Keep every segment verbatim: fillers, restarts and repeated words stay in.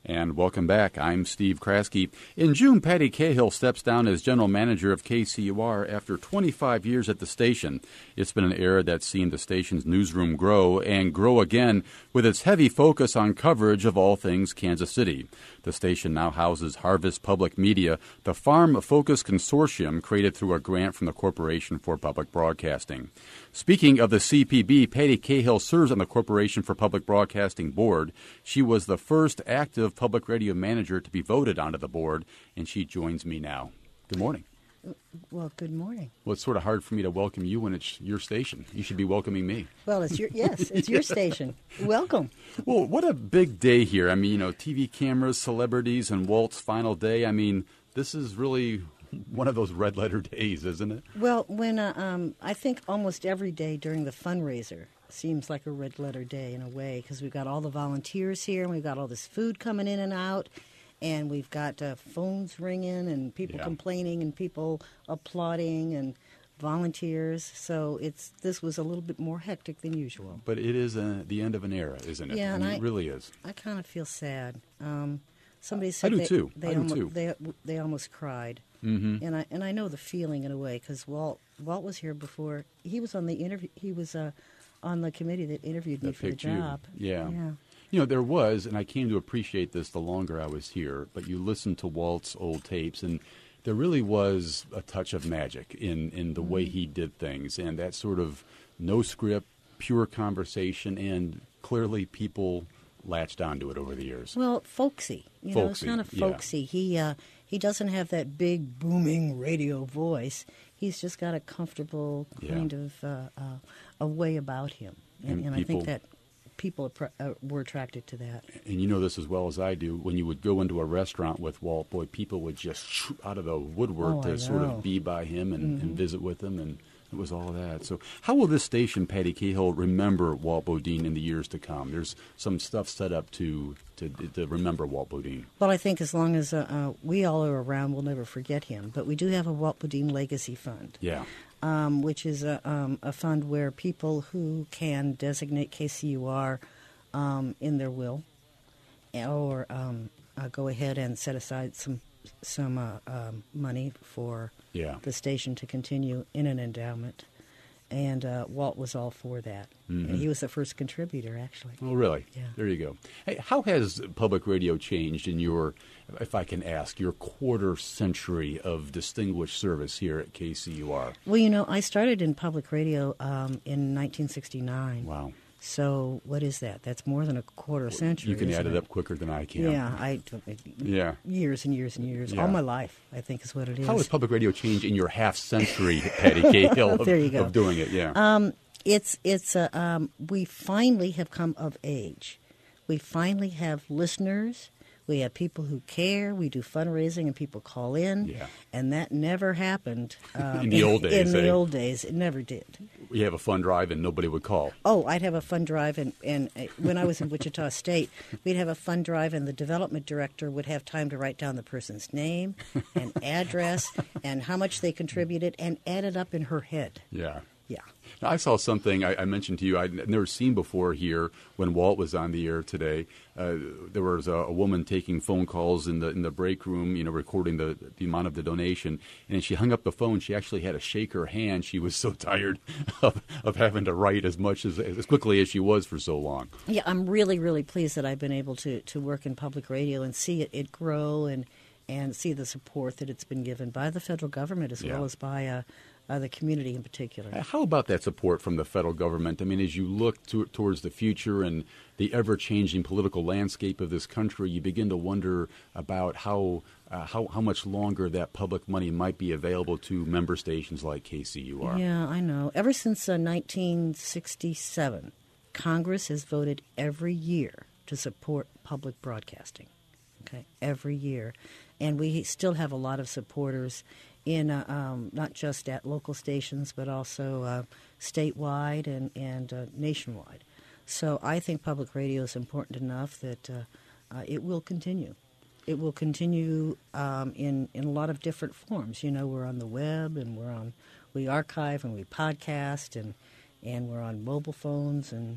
And welcome back. I'm Steve Kraske. In June, Patty Cahill steps down as general manager of K C U R after twenty-five years at the station. It's been an era that's seen the station's newsroom grow and grow again with its heavy focus on coverage of all things Kansas City. The station now houses Harvest Public Media, the farm-focused consortium created through a grant from the Corporation for Public Broadcasting. Speaking of the C P B, Patty Cahill serves on the Corporation for Public Broadcasting Board. She was the first active public radio manager to be voted onto the board, and she joins me now. Good morning. Well, good morning. Well, it's sort of hard for me to welcome you when it's your station. You should be welcoming me. Well, it's your yes, it's your station. Welcome. Well, what a big day here. I mean, you know, T V cameras, celebrities, and Walt's final day. I mean, this is really one of those red letter days, isn't it? Well, when uh, um, I think almost every day during the fundraiser seems like a red letter day in a way, because we've got all the volunteers here, and we've got all this food coming in and out, and we've got uh, phones ringing, and people yeah. complaining, and people applauding, and volunteers. So it's this was a little bit more hectic than usual. But it is a, the end of an era, isn't it? Yeah, I and mean, I, it really is. I kind of feel sad. Um, somebody said I do they, too. They I do almo- too. They they almost cried. Mm-hmm. And I and I know the feeling in a way, because Walt Walt was here before. He was on the interview. He was uh, on the committee that interviewed me That for the picked you. job. Yeah. yeah. You know, there was, and I came to appreciate this the longer I was here, but you listen to Walt's old tapes, and there really was a touch of magic in, in the mm-hmm. way he did things, and that sort of no script, pure conversation, and clearly people latched onto it over the years. Well, folksy. You folksy, know, it's kind of yeah. folksy. He uh, he doesn't have that big booming radio voice. He's just got a comfortable kind yeah. of uh, uh, a way about him, and, And and people, I think that people uh, were attracted to that. And you know this as well as I do. When you would go into a restaurant with Walt, boy, people would just shoot out of the woodwork Oh, to I sort know. of be by him and, Mm-hmm. and visit with him, and it was all that. So how will this station, Patty Cahill, remember Walt Bodine in the years to come? There's some stuff set up to to, to remember Walt Bodine. Well, I think as long as uh, uh, we all are around, we'll never forget him. But we do have a Walt Bodine Legacy Fund, Yeah. um, which is a, um, a fund where people who can designate K C U R um, in their will, or um, uh, go ahead and set aside some some uh, um, money for Yeah. the station to continue in an endowment. And uh, Walt was all for that. Mhm. And he was the first contributor, actually. Oh, really? Yeah. There you go. Hey, how has public radio changed in your, if I can ask, your quarter century of distinguished service here at K C U R? Well, you know, I started in public radio um, in nineteen sixty-nine. Wow. So what is that? That's more than a quarter century. You can isn't add it up quicker than I can. Yeah, I Yeah. years and years and years. Yeah. All my life, I think, is what it is. How has public radio changed in your half century, Patty Cahill, of, There you go. of doing it? Yeah. Um, it's it's uh, um, we finally have come of age. We finally have listeners. We have people who care. We do fundraising, and people call in. Yeah. And that never happened um, In the old days, In the eh? old days, it never did. We have a fund drive and nobody would call. Oh, I'd have a fund drive, and, and uh, when I was in Wichita State, we'd have a fund drive, and the development director would have time to write down the person's name and address and how much they contributed and add it up in her head. Yeah. Yeah. Now, I saw something I, I mentioned to you I'd never seen before here when Walt was on the air today. Uh, there was a, a woman taking phone calls in the in the break room, you know, recording the, the amount of the donation. And she hung up the phone. She actually had to shake her hand. She was so tired of, of having to write as much as as quickly as she was for so long. Yeah, I'm really, really pleased that I've been able to, to work in public radio and see it, it grow and and see the support that it's been given by the federal government as Yeah. well as by uh, uh, the community in particular. Uh, How about that support from the federal government? I mean, as you look to, towards the future and the ever-changing political landscape of this country, you begin to wonder about how uh, how how much longer that public money might be available to member stations like K C U R. Yeah, I know. Ever since uh, nineteen sixty-seven, Congress has voted every year to support public broadcasting. Okay, every year. And we still have a lot of supporters in uh, um, not just at local stations, but also uh, statewide and, and uh, nationwide. So I think public radio is important enough that uh, uh, it will continue. It will continue um, in, in a lot of different forms. You know, we're on the web, and we're on, we archive and we podcast, and, and we're on mobile phones, and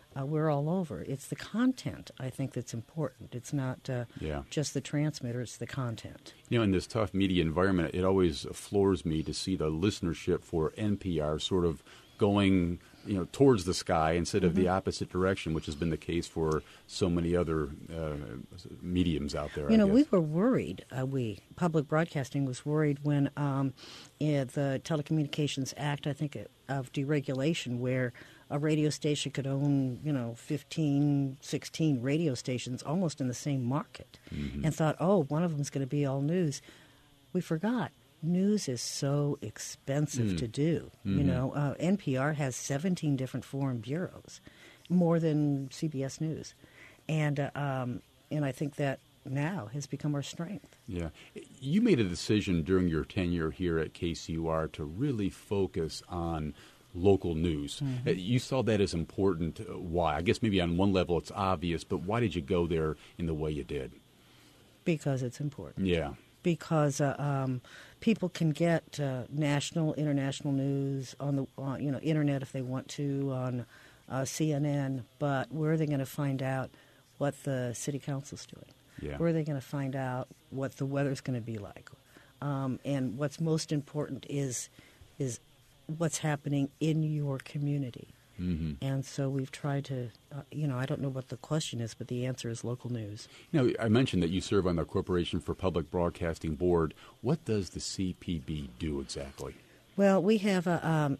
Uh, we're all over. It's the content, I think, that's important. It's not uh, yeah. just the transmitter, it's the content. You know, in this tough media environment, it always floors me to see the listenership for N P R sort of going, you know, towards the sky instead of mm-hmm. the opposite direction, which has been the case for so many other uh, mediums out there. You I know, guess. we were worried. Uh, we public broadcasting was worried when um, in the Telecommunications Act, I think, of deregulation, where a radio station could own, you know, fifteen, sixteen radio stations almost in the same market, mm-hmm. and thought, oh, one of them is going to be all news. We forgot. News is so expensive mm. to do. Mm-hmm. You know, uh, N P R has seventeen different foreign bureaus, more than C B S News, and uh, um, and I think that now has become our strength. Yeah, you made a decision during your tenure here at K C U R to really focus on local news. Mm-hmm. You saw that as important. Why? I guess maybe on one level it's obvious, but why did you go there in the way you did? Because it's important. Yeah. Because uh, um, people can get uh, national, international news on the uh, you know internet if they want to, on uh, C N N. But where are they going to find out what the city council's doing? Yeah. Where are they going to find out what the weather's going to be like? Um, and what's most important is is what's happening in your community. Mm-hmm. And so we've tried to, uh, you know, I don't know what the question is, but the answer is local news. You know, I mentioned that you serve on the Corporation for Public Broadcasting Board. What does the C P B do exactly? Well, we have a, um,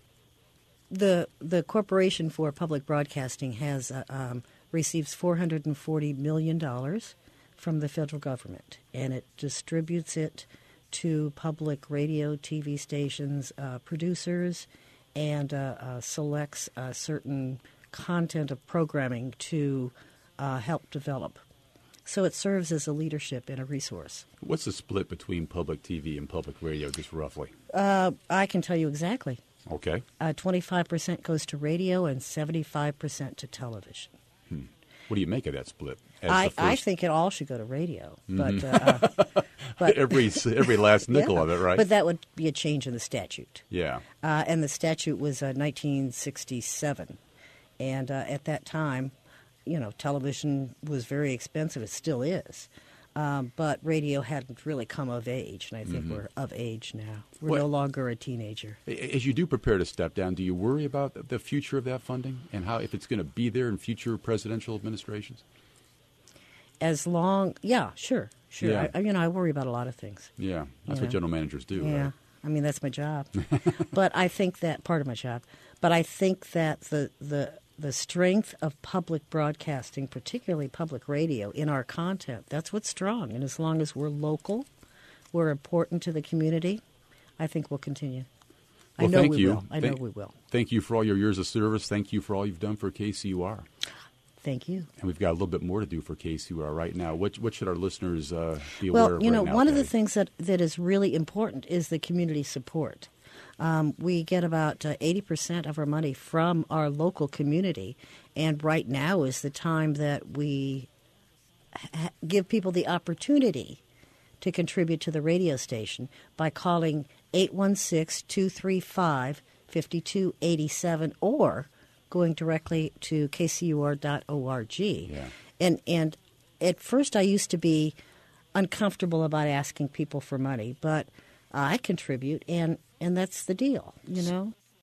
the the Corporation for Public Broadcasting has uh, um, receives four hundred forty million dollars from the federal government, and it distributes it to public radio, T V stations, uh, producers, and uh, uh, selects uh, certain content of programming to uh, help develop. So it serves as a leadership and a resource. What's the split between public T V and public radio, just roughly? Uh, I can tell you exactly. Okay. Uh, twenty-five percent goes to radio and seventy-five percent to television. Hmm. What do you make of that split? I, I think it all should go to radio, but, mm-hmm. uh, but every every last nickel yeah, of it, right? But that would be a change in the statute. Yeah, uh, and the statute was uh, nineteen sixty-seven, and uh, at that time, you know, television was very expensive. It still is, um, but radio hadn't really come of age, and I think mm-hmm. we're of age now. We're what, no longer a teenager. As you do prepare to step down, do you worry about the future of that funding and how if it's going to be there in future presidential administrations? As long, yeah, sure, sure. Yeah. I, you know, I worry about a lot of things. Yeah, that's you what know? general managers do. Yeah, right? I mean that's my job. But I think that part of my job. But I think that the the the strength of public broadcasting, particularly public radio, in our content, that's what's strong. And as long as we're local, we're important to the community, I think we'll continue. Well, I know thank we you. will. I thank, know we will. Thank you for all your years of service. Thank you for all you've done for K C U R. Thank you. And we've got a little bit more to do for K C U R right now. What, what should our listeners uh, be well, aware of you right know, now? one Patty? of the things that, that is really important is the community support. Um, we get about uh, eighty percent of our money from our local community, and right now is the time that we ha- give people the opportunity to contribute to the radio station by calling eight one six, two three five, five two eight seven or going directly to k c u r dot org. Yeah. And and at first I used to be uncomfortable about asking people for money, but I contribute, and, and that's the deal, you know.